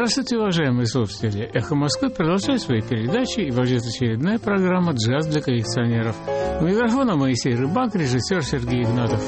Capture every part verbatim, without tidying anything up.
Здравствуйте, уважаемые слушатели! «Эхо Москвы» продолжает свои передачи, и вот очередная программа «Джаз для коллекционеров». У микрофона Моисей Рыбак, режиссер Сергей Игнатов.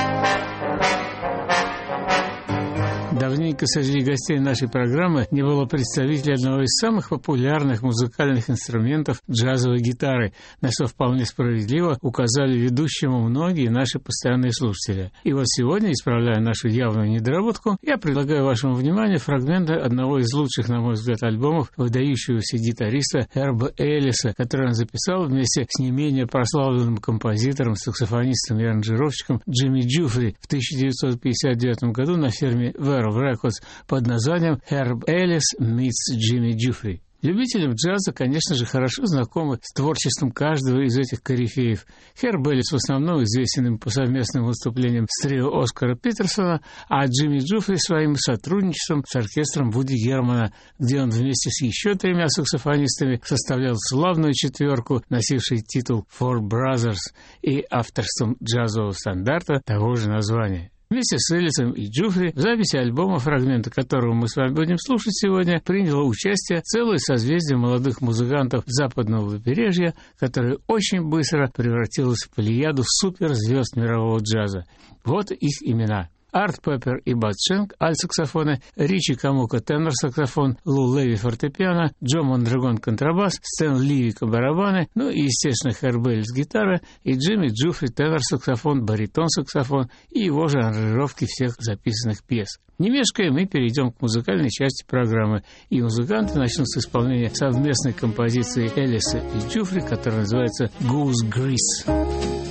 Давненько среди гостей нашей программы не было представителей одного из самых популярных музыкальных инструментов джазовой гитары, на что вполне справедливо указали ведущему многие наши постоянные слушатели. И вот сегодня, исправляя нашу явную недоработку, я предлагаю вашему вниманию фрагменты одного из лучших, на мой взгляд, альбомов выдающегося гитариста Херба Эллиса, который он записал вместе с не менее прославленным композитором, саксофонистом и аранжировщиком Джимми Джуфри в тысяча девятьсот пятьдесят девятом году на фирме Verve Records под названием Herb Ellis meets Jimmy Giuffre. Любителям джаза, конечно же, хорошо знакомы с творчеством каждого из этих корифеев. Херб Эллис в основном известен им по совместным выступлениям с трио Оскара Питерсона, а Джимми Джуфри своим сотрудничеством с оркестром Вуди Германа, где он вместе с еще тремя саксофонистами составлял славную четверку, носившей титул Four Brothers, и авторством джазового стандарта того же названия. Вместе с Эллисом и Джуфри в записи альбома, фрагменты которого мы с вами будем слушать сегодня, приняло участие целое созвездие молодых музыкантов западного побережья, которое очень быстро превратилось в плеяду суперзвезд мирового джаза. Вот их имена: Арт Пеппер и Бад Шенк – альт-саксофоны, Ричи Камука – тенор-саксофон, Лу Леви – фортепиано, Джо Мондрагон – контрабас, Стэн Ливика – барабаны, ну и, естественно, Херб Эллис – гитара, и Джимми Джуфри – тенор-саксофон, баритон-саксофон и его же аранжировки всех записанных пьес. Не мешкая, мы перейдем к музыкальной части программы, и музыканты начнут с исполнения совместной композиции Эллиса и Джуфри, которая называется «Goose Grease».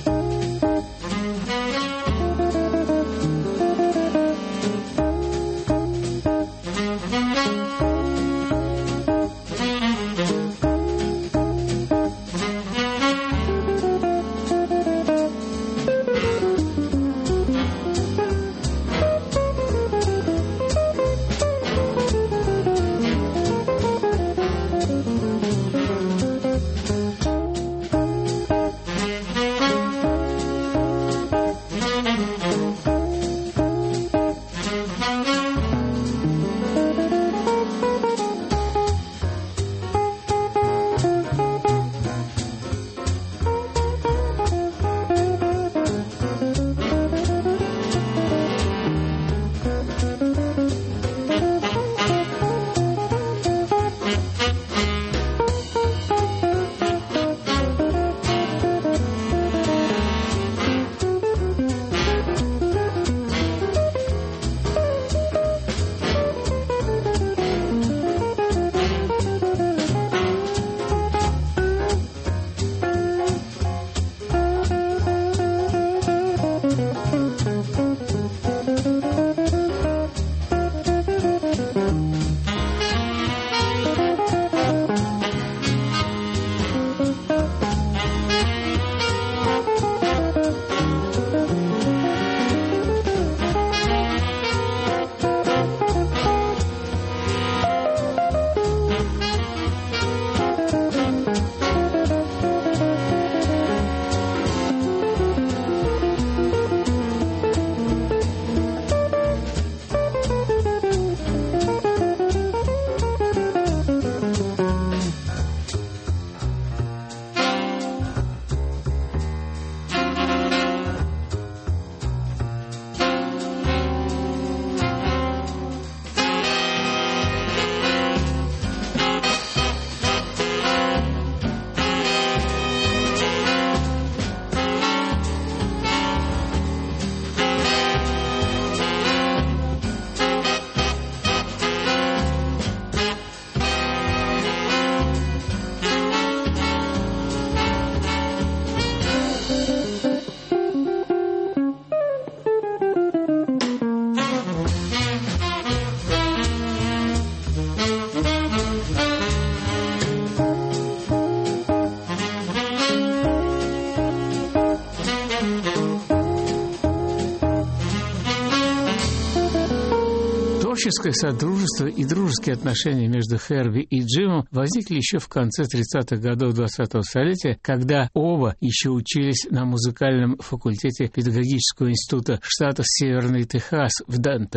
Творческое содружество и дружеские отношения между Херби и Джимом возникли еще в конце тридцатых годов двадцатого столетия, когда оба еще учились на музыкальном факультете педагогического института штата Северный Техас в Дентоне.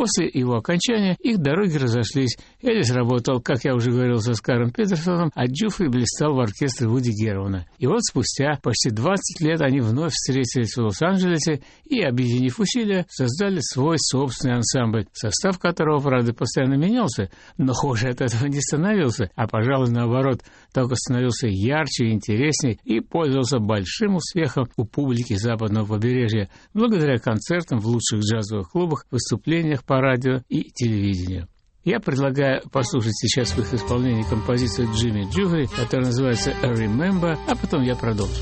После его окончания их дороги разошлись. Эллис работал, как я уже говорил, с Оскаром Петерсоном, а Джуфри блистал в оркестре Вуди Германа. И вот спустя почти двадцать лет они вновь встретились в Лос-Анджелесе и, объединив усилия, создали свой собственный ансамбль, состав которого, правда, постоянно менялся, но хуже от этого не становился, а, пожалуй, наоборот, только становился ярче и интересней и пользовался большим успехом у публики западного побережья благодаря концертам в лучших джазовых клубах, выступлениях по радио и телевидению. Я предлагаю послушать сейчас в их исполнении композицию Джимми Джуфри, которая называется «Remember», а потом я продолжу.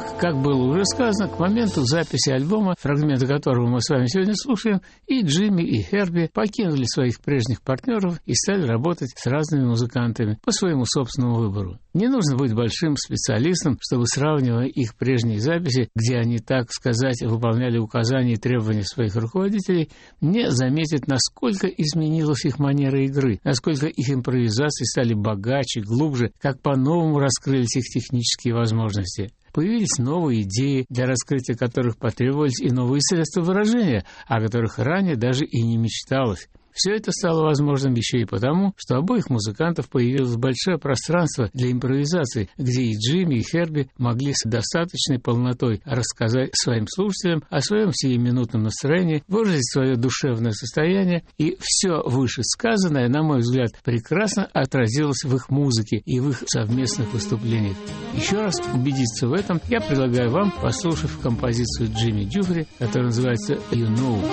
Так, как было уже сказано, к моменту записи альбома, фрагменты которого мы с вами сегодня слушаем, и Джимми, и Херби покинули своих прежних партнеров и стали работать с разными музыкантами по своему собственному выбору. Не нужно быть большим специалистом, чтобы, сравнивая их прежние записи, где они, так сказать, выполняли указания и требования своих руководителей, не заметить, насколько изменилась их манера игры, насколько их импровизации стали богаче, глубже, как по-новому раскрылись их технические возможности. Появились новые идеи, для раскрытия которых потребовались и новые средства выражения, о которых ранее даже и не мечталось. Все это стало возможным еще и потому, что у обоих музыкантов появилось большое пространство для импровизации, где и Джимми, и Херби могли с достаточной полнотой рассказать своим слушателям о своем сиюминутном настроении, выразить свое душевное состояние, и все вышесказанное, на мой взгляд, прекрасно отразилось в их музыке и в их совместных выступлениях. Еще раз убедиться в этом я предлагаю вам, послушав композицию Джимми Дюфри, которая называется «You Know».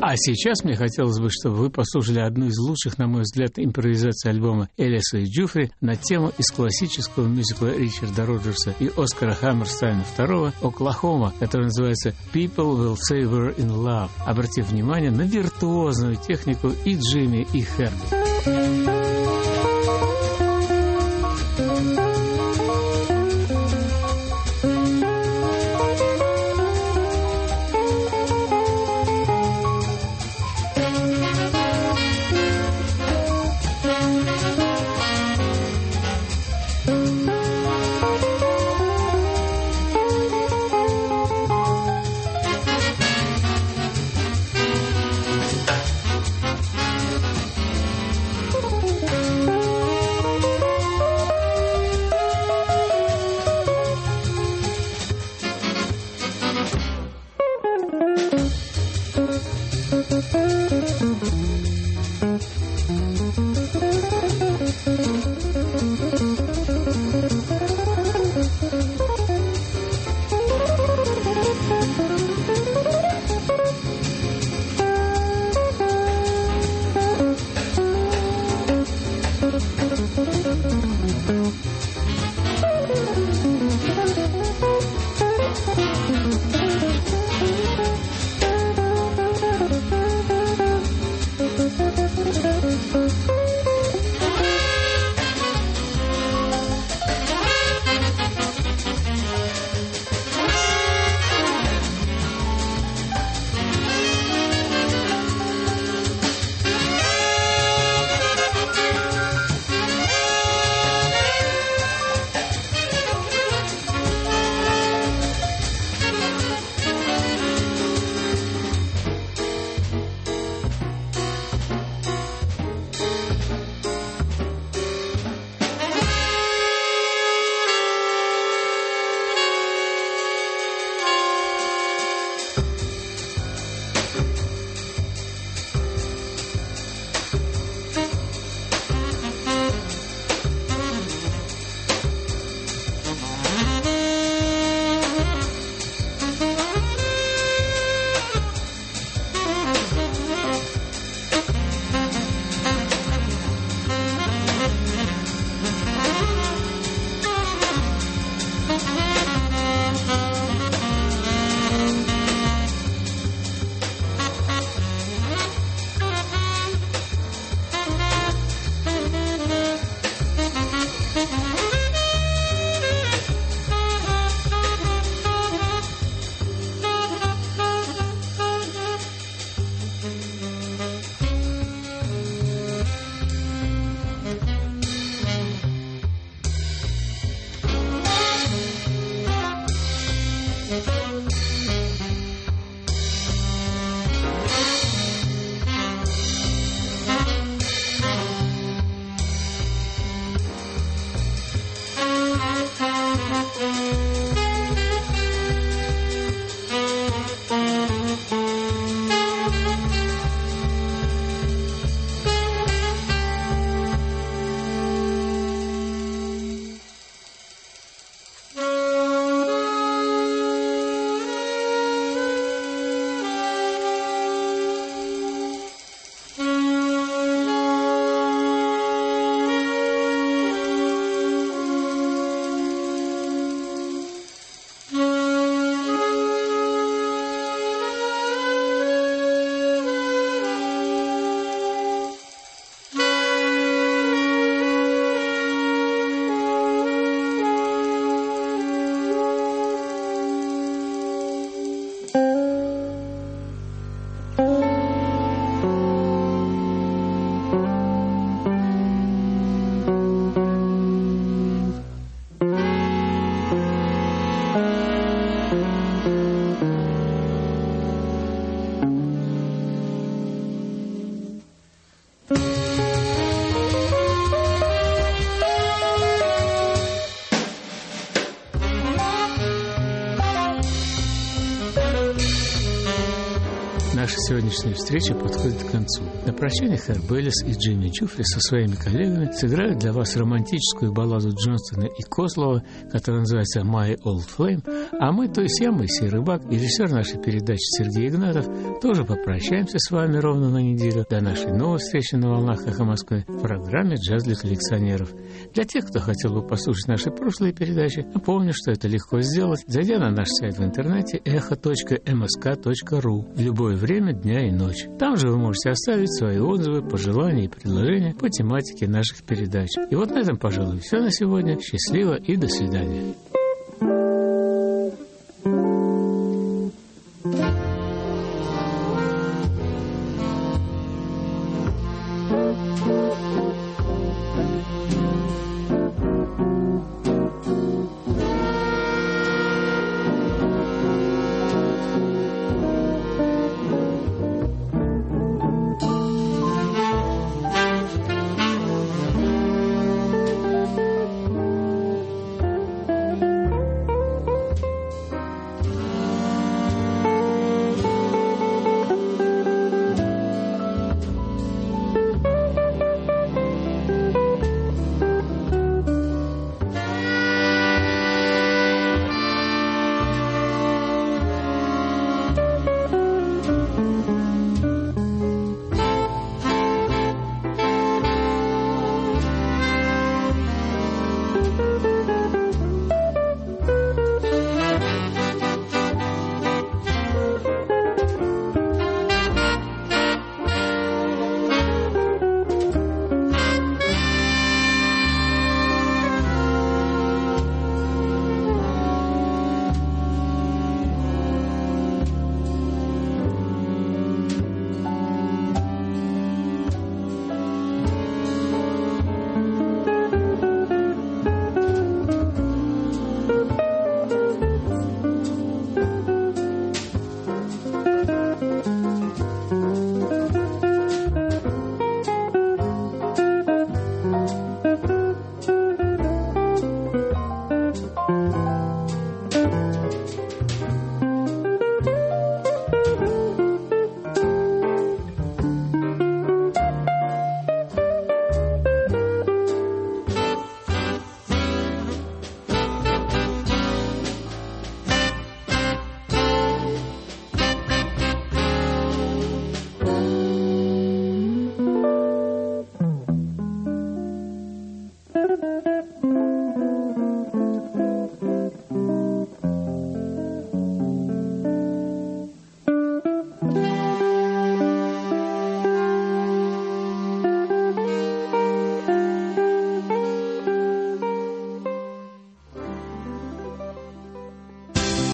А сейчас мне хотелось бы, чтобы вы послушали одну из лучших, на мой взгляд, импровизаций альбома Элиса и Джуфри на тему из классического мюзикла Ричарда Роджерса и Оскара Хаммерстайна второго «Оклахома», который называется «People Will Say We're in Love», обратив внимание на виртуозную технику и Джимми, и Херби. наша сегодняшняя встреча подходит к концу. На прощание Herb Ellis и Джимми Джуфри со своими коллегами сыграют для вас романтическую балладу Джонстона и Кослова, которая называется «My Old Flame», а мы, то есть я, Моисей Рыбак, и режиссер нашей передачи Сергей Игнатов, тоже попрощаемся с вами ровно на неделю до нашей новой встречи на волнах «Эхо Москвы» в программе «Джаз для коллекционеров». Для тех, кто хотел бы послушать наши прошлые передачи, напомню, что это легко сделать, зайдя на наш сайт в интернете эхо точка эм эс ка точка ру в любое время дня и ночи. Там же вы можете оставить свои отзывы, пожелания и предложения по тематике наших передач. И вот на этом, пожалуй, все на сегодня. Счастливо и до свидания.